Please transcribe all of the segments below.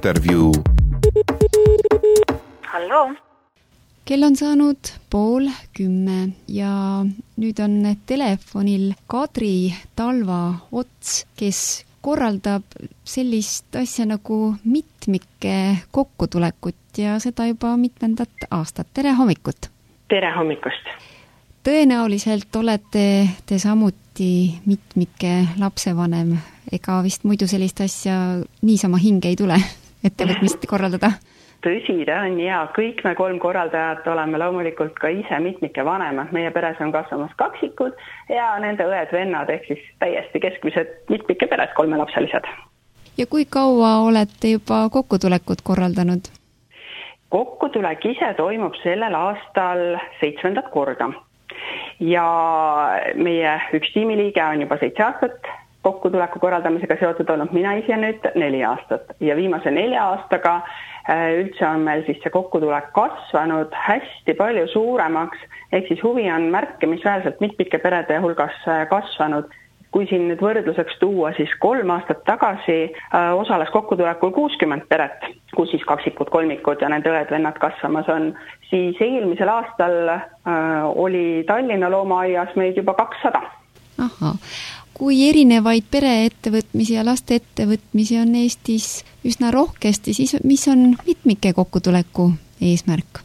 intervjuu. Hallo. Kell on saanud 9:30 ja nüüd on telefonil Kadri Talva Ots, kes korraldab sellist asja nagu mitmike kokkutulekut ja seda juba mitmendat aastat. Tere hommikut! Tere hommikust! Tõenäoliselt olete te samuti mitmike lapsevanem, ega vist muidu sellist asja niisama hinge ei tule ettevõtmist korraldada? Tõsi, ta on ja kõik me 3 korraldajat oleme loomulikult ka ise mitmike vanemad. Meie peres on kasvamas kaksikud ja nende õed-vennad ehk siis täiesti keskmised mitmike peres 3-lapselised. Ja kui kaua olete juba kokkutulekut korraldanud? Kokkutulek ise toimub sellel aastal 7. korda. Ja meie üks tiimiliige on juba 7 aastat kokkutuleku korraldamisega seotud olnud, mina ise nüüd 4 aastat. Ja viimase 4 aastaga üldse on meil siis see kokkutulek kasvanud hästi palju suuremaks, ehk siis huvi on märkimisväärselt mitmike perede hulgas kasvanud. Kui siin nüüd võrdluseks tuua, siis 3 aastat tagasi osales kokkutulekul 60 peret, kus siis kaksikud, kolmikud ja nende õed-vennad kasvamas on, siis eelmisel aastal oli Tallinna loomaaias meid juba 200. Aha. Kui erinevaid pereettevõtmisi ja laste ettevõtmisi on Eestis üsna rohkesti, siis mis on mitmike kokkutuleku eesmärk?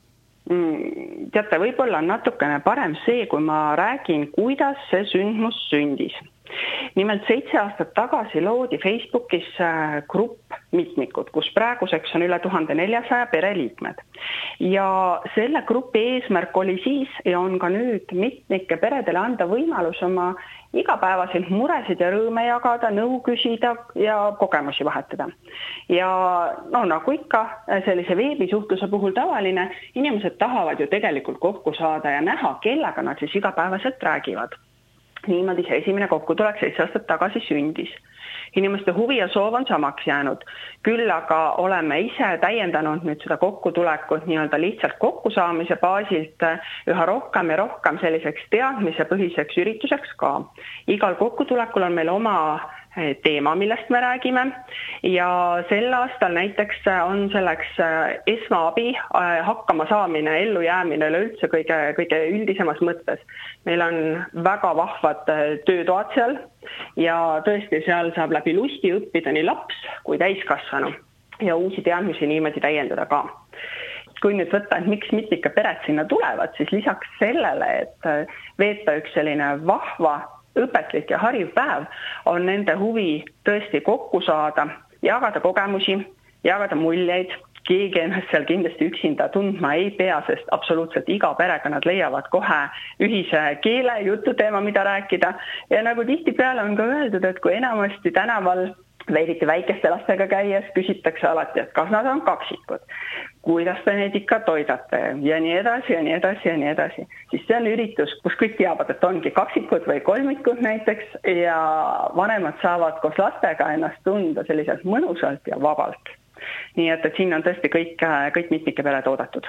Teate, võib-olla on natukene parem see, kui ma räägin, kuidas see sündmus sündis. Nimelt 7 aastat tagasi loodi Facebookis grupp mitmikud, kus praeguseks on üle 1400 pereliikmed. Ja selle grupi eesmärk oli siis ja on ka nüüd mitmike peredele anda võimalus oma igapäevaselt muresid ja rõõme jagada, nõu küsida ja kogemusi vahetada. Ja nagu ikka sellise veebisuhtluse puhul tavaline, inimesed tahavad ju tegelikult kokku saada ja näha, kellega nad siis igapäevaselt räägivad. Niimoodi see esimene kokkutulek 7 aastat tagasi sündis. Inimeste huvi ja soov on samaks jäänud. Küll aga oleme ise täiendanud nüüd seda kokkutulekut nii-öelda lihtsalt kokkusaamise baasilt üha rohkem ja rohkem selliseks teadmisepõhiseks ürituseks ka. Igal kokkutulekul on meil oma teema, millest me räägime ja sel aastal näiteks on selleks esmaabi, hakkama saamine, ellujäämine üleüldse kõige üldisemas mõttes. Meil on väga vahvad töötoad seal ja tõesti seal saab läbi lusti õppida nii laps kui täiskasvanu ja uusi teadmisi niimoodi täiendada ka. Kui nüüd võtta, et miks mitmike pered sinna tulevad, siis lisaks sellele, et veeta üks selline vahva õpetlik ja hariv päev, on nende huvi tõesti kokku saada, jagada kogemusi, jagada muljeid. Keegi ennast seal kindlasti üksinda tundma ei pea, sest absoluutselt iga perega nad leiavad kohe ühise keele, jututeema, mida rääkida. Ja nagu tihtipeale on ka öeldud, et kui enamasti tänaval veiditi väikeste lastega käies, küsitakse alati, et kas nad on kaksikud, kuidas te neid ikka toidate ja nii edasi ja nii edasi ja nii edasi. Siis see on üritus, kus kõik teavad, et ongi kaksikud või kolmikud näiteks ja vanemad saavad koos lastega ennast tunda selliselt mõnusalt ja vabalt. Nii et siin on tõesti kõik mitmike pered oodatud.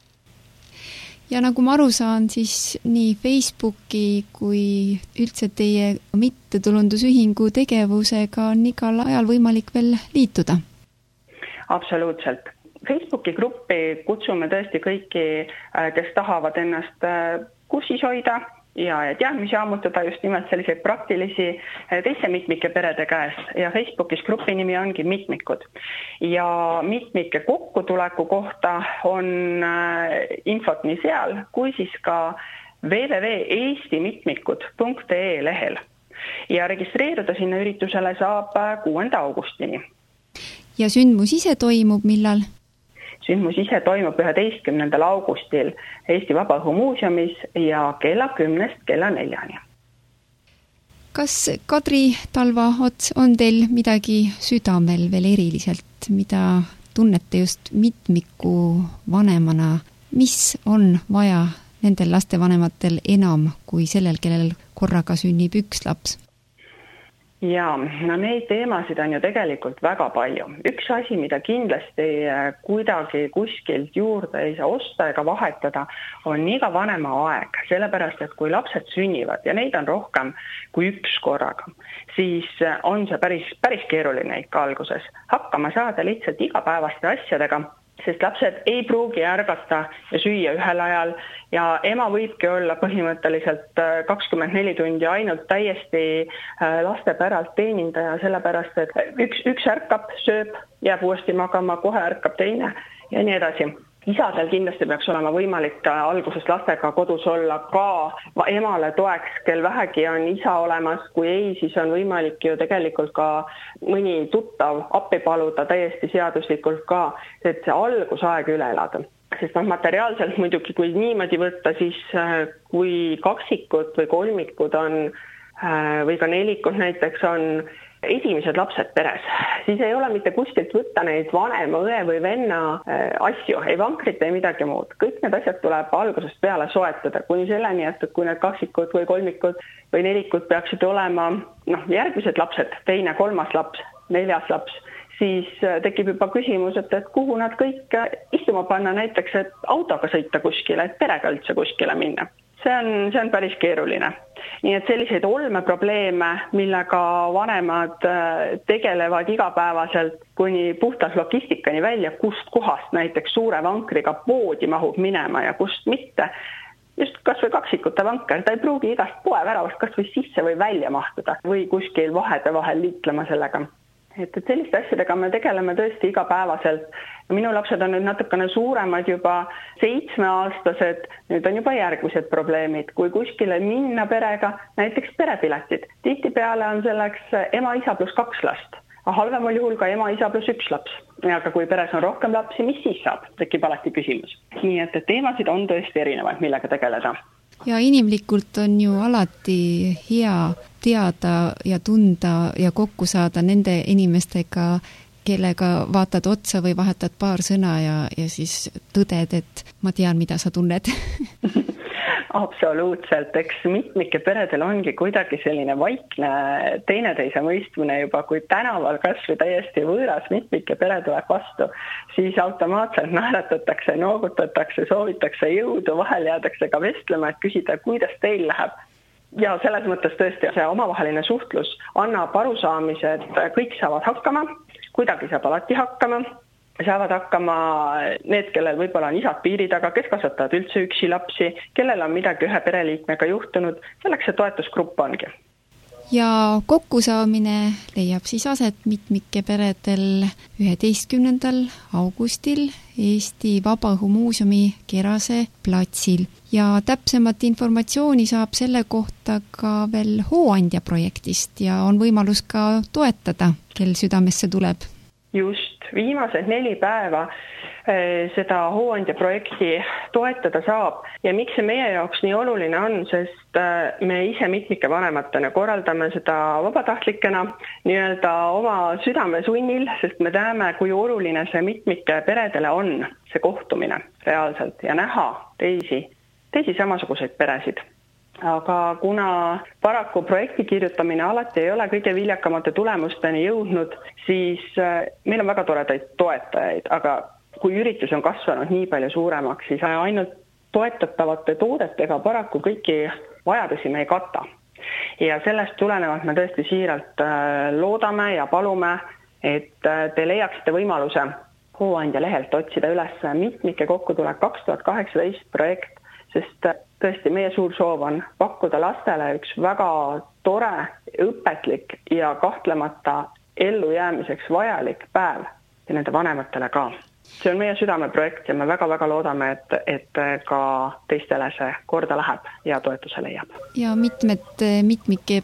Ja nagu ma aru saan, siis nii Facebooki kui üldse teie mittetulundusühingu tegevusega on igal ajal võimalik veel liituda? Absoluutselt. Facebooki gruppi kutsume tõesti kõiki, kes tahavad ennast kursis hoida ja teadmisi ammutada just nimelt selliseid praktilisi teiste mitmike perede käest. Ja Facebookis grupi nimi ongi Mitmikud. Ja mitmike kokkutuleku kohta on infot nii seal, kui siis ka www.eestimitmikud.ee lehel. Ja registreeruda sinna üritusele saab 6. augustini. Ja sündmus ise toimub millal? Sündmus ise toimub 11. augustil Eesti Vabaõhumuuseumis ja kella 10 kella 4. Kas Kadri Talva Ots on teil midagi südamel veel eriliselt, mida tunnete just mitmiku vanemana? Mis on vaja nendel lastevanematel enam kui sellel, kellel korraga sünnib üks laps? Jaa, no neid teemasid on ju tegelikult väga palju. Üks asi, mida kindlasti kuidagi kuskilt juurde ei saa osta ega vahetada, on iga vanema aeg. Sellepärast, et kui lapsed sünnivad ja neid on rohkem kui üks korraga, siis on see päris keeruline ikka alguses. Hakkama saada lihtsalt igapäevaste asjadega, sest lapsed ei pruugi ärgata ja süüa ühel ajal ja ema võibki olla põhimõtteliselt 24 tundi ainult täiesti laste päralt teenindaja, sellepärast et üks ärkab, sööb, jääb uuesti magama, kohe ärkab teine ja nii edasi. Isadel kindlasti peaks olema võimalik alguses lastega kodus olla ka emale toeks, kel vähegi on isa olemas, kui ei, siis on võimalik ju tegelikult ka mõni tuttav appi paluda täiesti seaduslikult ka, et see algusaeg üle elada. Sest materiaalselt muidugi, kui niimoodi võtta, siis kui kaksikud või kolmikud on või ka nelikud näiteks on esimesed lapsed peres, siis ei ole mitte kuskilt võtta neid vanema, õe või venna asju, ei vankrit, ei midagi muud. Kõik need asjad tuleb algusest peale soetada, kuni selleni, et kui need kaksikud või kolmikud või nelikud peaksid olema järgmised lapsed, teine, kolmas laps, neljas laps, siis tekib juba küsimus, et kuhu nad kõik istuma panna näiteks, et autoga sõita kuskile, et perega üldse kuskile minna. See on päris keeruline. Nii et selliseid olmeprobleeme, millega vanemad tegelevad igapäevaselt kuni puhtalt logistikani välja, kust kohast näiteks suure vankriga poodi mahub minema ja kust mitte. Just kas või kaksikute vanker, ta ei pruugi igast poeväravast kas või sisse või välja mahtuda või kuskil vahede vahel liiklema sellega. Et selliste asjadega me tegeleme tõesti igapäevaselt. Minu lapsed on nüüd natukene suuremad juba 7-aastased, nüüd on juba järgmised probleemid. Kui kuskile minna perega, näiteks perepiletid, tihtipeale on selleks ema, isa plus 2 last. Halvemal juhul ka ema, isa plus 1 laps. Aga kui peres on rohkem lapsi, mis siis saab? Tekib alati küsimus. Nii et teemasid on tõesti erinevad, millega tegeleda. Ja inimlikult on ju alati hea teada ja tunda ja kokku saada nende inimestega, kellega vaatad otsa või vahetad paar sõna ja siis tõded, et ma tean, mida sa tunned. Absoluutselt, eks mitmike peredel ongi kuidagi selline vaikne teineteise mõistmine juba, kui tänaval kas või täiesti võõras mitmike pere tuleb vastu, siis automaatselt naeratatakse, noogutatakse, soovitakse jõudu, vahel jäädakse ka vestlema, et küsida, kuidas teil läheb. Ja selles mõttes tõesti see omavaheline suhtlus annab arusaamise, et kõik saavad hakkama, kuidagi saab alati hakkama, saavad hakkama need, kellel võib-olla on isad piiri taga, kes kasvatavad üldse üksi lapsi, kellel on midagi ühe pereliikmega juhtunud, selleks see toetusgrupp ongi. Ja kokkusaamine leiab siis aset mitmike peredel 11. augustil Eesti Vabaõhumuuseumi Kerase platsil. Ja täpsemat informatsiooni saab selle kohta ka veel Hooandja projektist ja on võimalus ka toetada, kel südamesse tuleb. Just, viimased 4 päeva seda Hooandja projekti toetada saab ja miks see meie jaoks nii oluline on, sest me ise mitmike vanematena korraldame seda vabatahtlikena nii-öelda oma südamesunnil, sest me teame, kui oluline see mitmike peredele on see kohtumine reaalselt ja näha teisi samasuguseid peresid. Aga kuna paraku projekti kirjutamine alati ei ole kõige viljakamate tulemusteni jõudnud, siis meil on väga toredaid toetajaid, aga kui üritus on kasvanud nii palju suuremaks, siis ainult toetatavate toodetega paraku kõiki vajadusi me ei kata. Ja sellest tulenevalt me tõesti siiralt loodame ja palume, et te leiaksite võimaluse Hooandja lehelt otsida üles mitmike kokkutulek 2018 projekt, sest tõesti meie suur soov on pakkuda lastele üks väga tore, õpetlik ja kahtlemata ellujäämiseks vajalik päev ja nende vanematele ka. See on meie südameprojekt ja me väga-väga loodame, et ka teistele see korda läheb ja toetuse leiab. Ja mitmike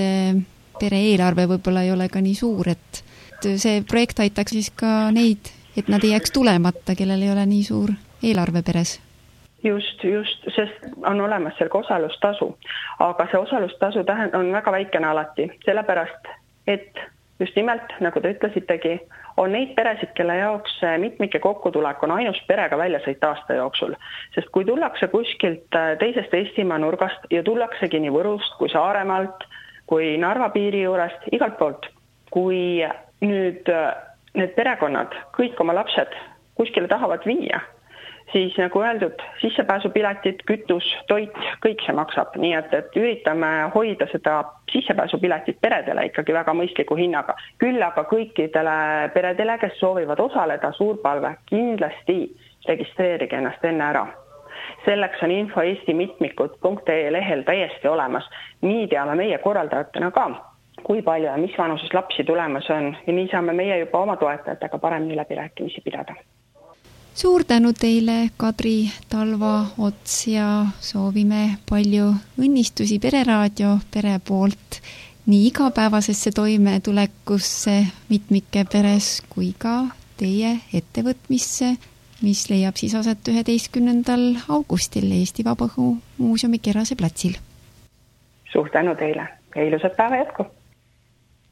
pere eelarve võib-olla ei ole ka nii suur, et see projekt aitaks siis ka neid, et nad ei jääks tulemata, kellel ei ole nii suur eelarve peres. Just, sest on olemas seal osalustasu, aga see osalustasu on väga väikene alati, sellepärast, et just nimelt, nagu te ütlesitegi, on neid peresid, kelle jaoks mitmike kokkutulek on ainus perega väljasõit aasta jooksul, sest kui tullakse kuskilt teisest Eestimaa nurgast ja tullaksegi nii Võrust kui Saaremaalt, kui Narva piiri juurest, igalt poolt. Kui nüüd need perekonnad kõik oma lapsed kuskile tahavad viia, siis nagu öeldud, sissepääsupiletid, kütus, toit, kõik see maksab. Nii et üritame hoida seda sissepääsupiletit peredele ikkagi väga mõistliku hinnaga. Küll aga kõikidele peredele, kes soovivad osaleda, suur palve, kindlasti registreerige ennast enne ära. Selleks on info eestimitmikud.ee lehel täiesti olemas. Nii teame meie korraldajatena ka, kui palju ja mis vanuses lapsi tulemas on ja nii saame meie juba oma toetajatega paremini läbirääkimisi pidada. Suur tänu teile, Kadri Talva-Ots, ja soovime palju õnnistusi Pereraadio pere poolt nii igapäevasesse toimetulekusse mitmike peres kui ka teie ettevõtmisse, mis leiab siis aset 11. augustil Eesti Vabaõhu Muuseumi Kerase platsil. Suur tänu teile ja ilusat päeva jätku!